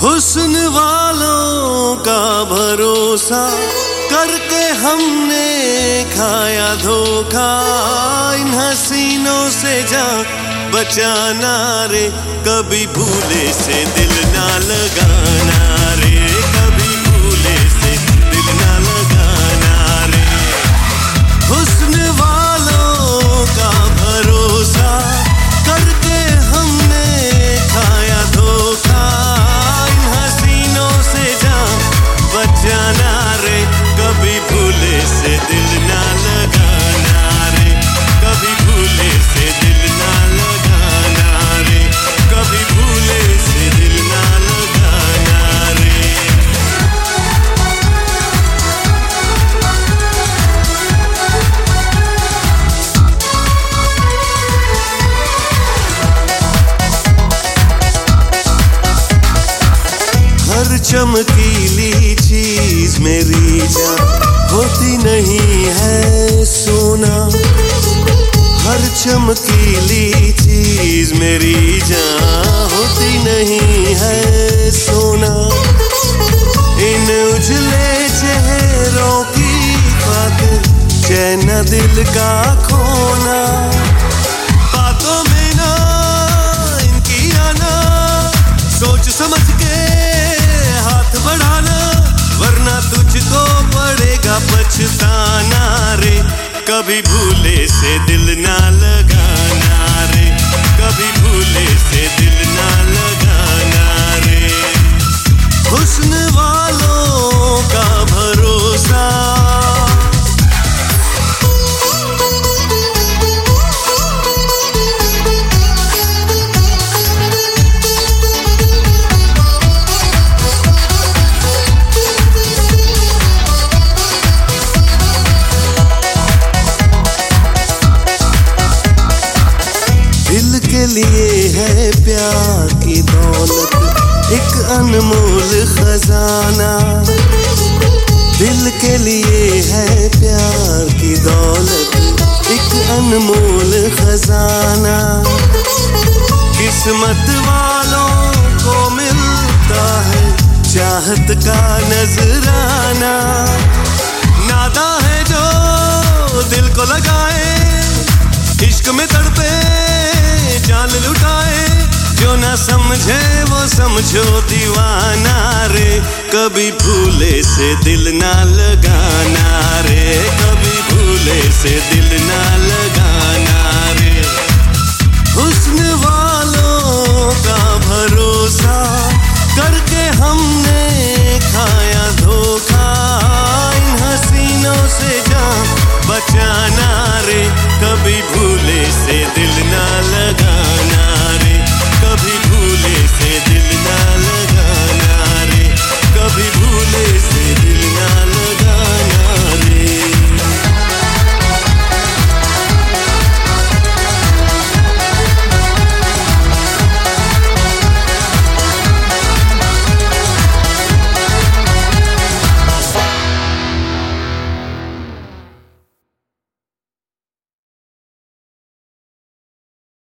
हुस्न वालों का भरोसा करके हमने खाया धोखा, इन हसीनों से जा बचाना रे, कभी भूले से दिल ना लगाना रे, कभी भूले से दिल ना लगाना रे। हुस्न वालों का भरोसा करके हमने खाया धोखा, इन हसीनों से जा बचाना रे, कभी भूले से दिल ना लगाना रे, कभी भूले से दिल ना लगाना रे, कभी भूले से दिल ना लगाना रे। हर चमकीली चीज मेरी जान होती नहीं है सोना, हर चमकीली चीज मेरी जान होती नहीं है सोना, इन उजले चेहरों की खातिर चैन दिल का खोना, बातों में ना इनकी आना, सोच समझ के हाथ बढ़ाना, वरना तुझको पड़ेगा पछताना रे, कभी भूले से दिल ना लगाना रे, कभी भूले से दिल ना लगाना रे। हुस्न वालों का भरोसा के लिए है प्यार की दौलत एक अनमोल खजाना, दिल के लिए है प्यार की दौलत एक अनमोल खजाना, किस्मत वालों को मिलता है चाहत का नजराना, नादा है जो दिल को लगाए, इश्क में तड़पे जान लुटाए, जो ना समझे वो समझो दीवाना रे, कभी भूले से दिल ना लगाना रे, कभी भूले से दिल ना लगाना।